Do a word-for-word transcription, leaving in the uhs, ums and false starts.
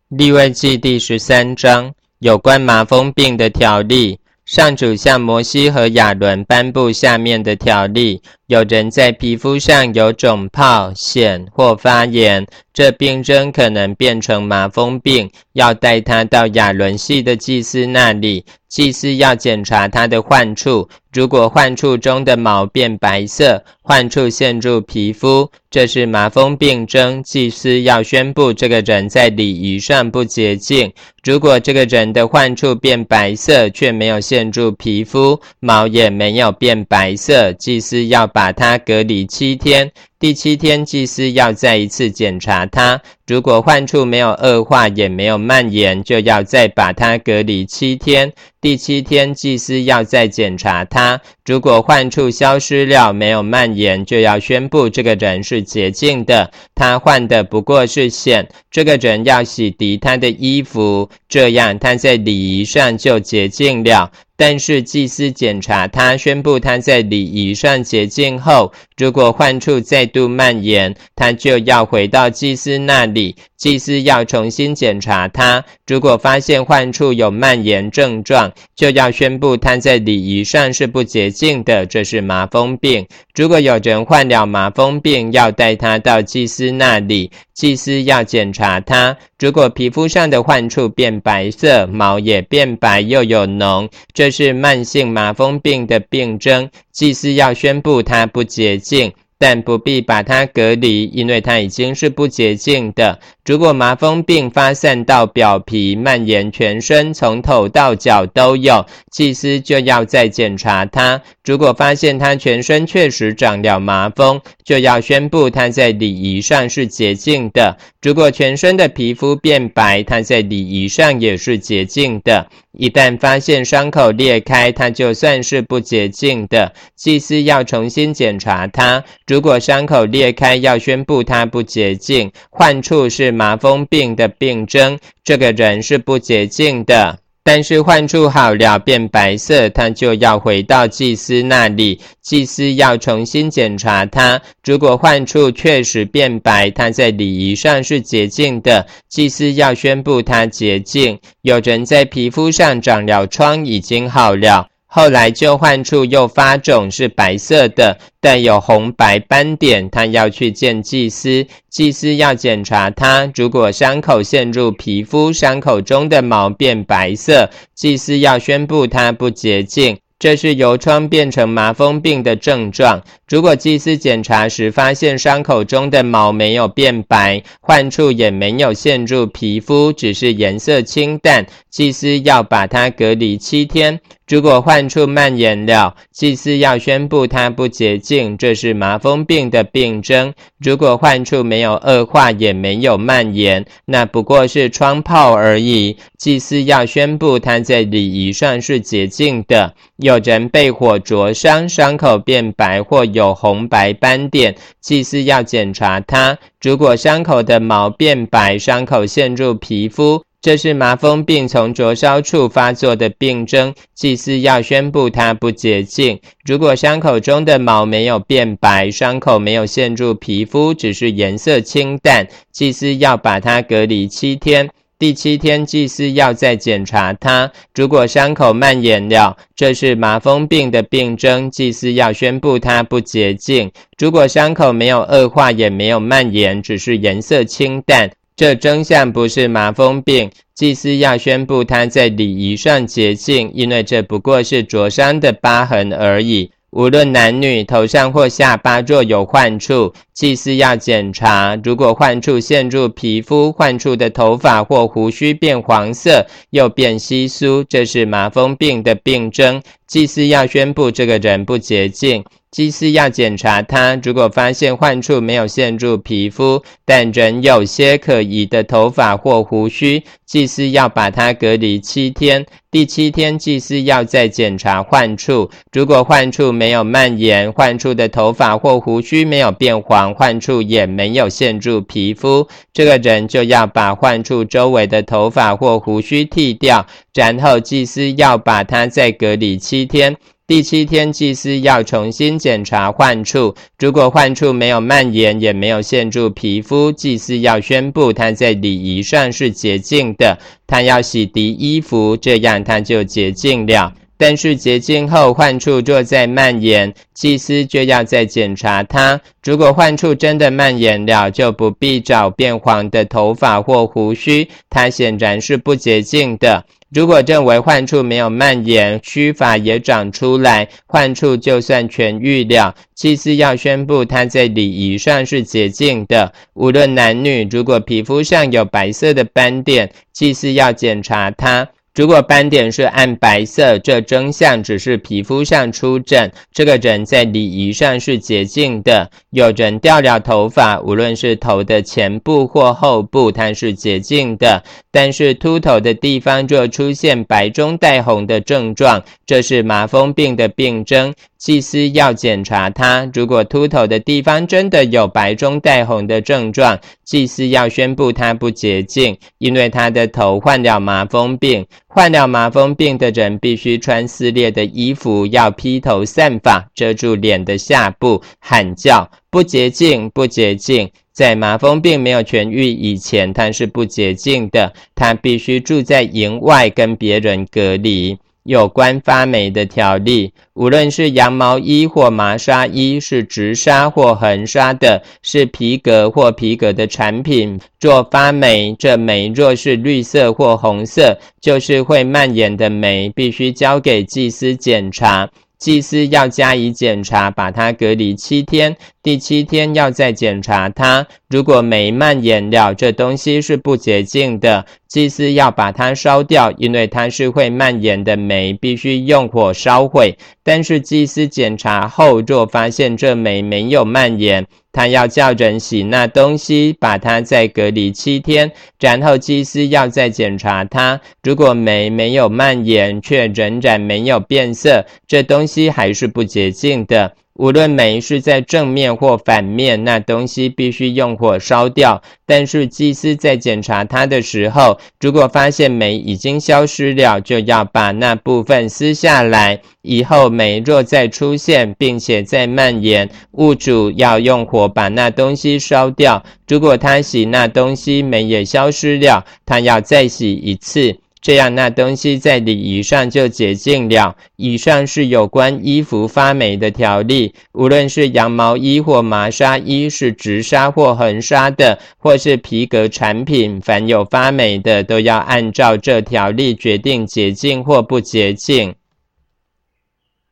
利未记第十三章，有关麻风病的条例。上主向摩西和亚伦颁布下面的条例：有人在皮肤上有肿泡、癣或发炎，这病症可能变成麻风病，要带他到亚伦系的祭司那里。祭司要检查他的患处，如果患处中的毛变白色，患处陷入皮肤，这是麻风病症，祭司要宣布这个人在礼仪上不洁净。如果这个人的患处变白色，却没有陷入皮肤，毛也没有变白色，祭司要把他隔离七天。第七天，祭司要再一次检查他，如果患处没有恶化也没有蔓延，就要再把他隔离七天。第七天，祭司要再检查他，如果患处消失了没有蔓延，就要宣布这个人是洁净的，他患的不过是癣，这个人要洗涤他的衣服，这样他在礼仪上就洁净了。但是祭司检查他，宣布他在礼仪上洁净后，如果患处再度蔓延，他就要回到祭司那里，祭司要重新检查他，如果发现患处有蔓延症状，就要宣布他在礼仪上是不洁净的，这是麻风病。如果有人患了麻风病，要带他到祭司那里，祭司要检查他，如果皮肤上的患处变白色，毛也变白又有脓，这是慢性麻风病的病症，祭司要宣布他不洁净，但不必把他隔离，因为他已经是不洁净的。如果麻风病发散到表皮，蔓延全身，从头到脚都有，祭司就要再检查他，如果发现他全身确实长了麻风，就要宣布他在礼仪上是洁净的。如果全身的皮肤变白，他在礼仪上也是洁净的。一旦发现伤口裂开，他就算是不洁净的，祭司要重新检查他，如果伤口裂开，要宣布他不洁净，患处是麻风病的病症，这个人是不洁净的。但是患处好了变白色，他就要回到祭司那里，祭司要重新检查他，如果患处确实变白，他在礼仪上是洁净的，祭司要宣布他洁净。有人在皮肤上长了疮，已经好了，后来旧患处又发肿，是白色的，但有红白斑点，他要去见祭司，祭司要检查他，如果伤口陷入皮肤，伤口中的毛变白色，祭司要宣布他不洁净，这是由疮变成麻风病的症状。如果祭司检查时发现伤口中的毛没有变白，患处也没有陷入皮肤，只是颜色清淡，祭司要把它隔离七天。如果患处蔓延了，祭司要宣布它不洁净，这是麻风病的病症。如果患处没有恶化也没有蔓延，那不过是疮泡而已，祭司要宣布它在礼仪上是洁净的。有人被火灼伤，伤口变白或有红白斑点，祭司要检查它，如果伤口的毛变白，伤口陷入皮肤，这是麻风病从灼烧处发作的病症，祭司要宣布它不洁净。如果伤口中的毛没有变白，伤口没有陷入皮肤，只是颜色清淡，祭司要把它隔离七天。第七天，祭司要再检查它，如果伤口蔓延了，这是麻风病的病症，祭司要宣布它不洁净。如果伤口没有恶化也没有蔓延，只是颜色清淡，这征象不是麻风病，祭司要宣布他在礼仪上洁净，因为这不过是灼伤的疤痕而已。无论男女，头上或下巴若有患处，祭司要检查，如果患处陷入皮肤，患处的头发或胡须变黄色，又变稀疏，这是麻风病的病症，祭司要宣布这个人不洁净。祭司要检查他，如果发现患处没有陷入皮肤，但仍有些可疑的头发或胡须，祭司要把他隔离七天。第七天，祭司要再检查患处，如果患处没有蔓延，患处的头发或胡须没有变黄，患处也没有陷入皮肤，这个人就要把患处周围的头发或胡须剃掉，然后祭司要把他再隔离七天。 第七天祭司要重新检查患处，如果患处没有蔓延，也没有陷入皮肤，祭司要宣布他在礼仪上是洁净的，他要洗涤衣服，这样他就洁净了。但是洁净后患处若再蔓延，祭司就要再检查它。如果患处真的蔓延了，就不必找变黄的头发或胡须，它显然是不洁净的。如果认为患处没有蔓延，须发也长出来，患处就算痊愈了，祭司要宣布他在礼仪上是洁净的。无论男女，如果皮肤上有白色的斑点，祭司要检查它。如果斑点是暗白色，这征象只是皮肤上出疹，这个人在礼仪上是洁净的。有人掉了头发，无论是头的前部或后部，它是洁净的。但是秃头的地方若出现白中带红的症状，这是麻风病的病征，祭司要检查它。如果秃头的地方真的有白中带红的症状，祭司要宣布它不洁净，因为他的头患了麻风病。患了麻风病的人必须穿撕裂的衣服，要披头散发，遮住脸的下部，喊叫不洁净，不洁净。在麻风病没有痊愈以前，他是不洁净的，他必须住在营外，跟别人隔离。有关发霉的条例，无论是羊毛衣或麻纱衣，是直纱或横纱的，是皮革或皮革的产品，若发霉，这霉若是绿色或红色，就是会蔓延的霉，必须交给祭司检查。祭司要加以检查，把它隔离七天，第七天要再检查它。如果霉蔓延了，这东西是不洁净的，祭司要把它烧掉，因为它是会蔓延的霉，必须用火烧毁。但是祭司检查后，若发现这霉没有蔓延，他要叫人洗那东西，把它再隔离七天，然后祭司要再检查它。如果霉没有蔓延，却仍然没有变色，这东西还是不洁净的。无论霉是在正面或反面，那东西必须用火烧掉。但是祭司在检查它的时候，如果发现霉已经消失了，就要把那部分撕下来。以后霉若再出现，并且再蔓延，物主要用火把那东西烧掉。如果他洗那东西霉也消失了，他要再洗一次。这样那东西在礼仪上就洁净了。以上是有关衣服发霉的条例，无论是羊毛衣或麻纱衣，是直纱或横纱的，或是皮革产品，凡有发霉的都要按照这条例决定洁净或不洁净。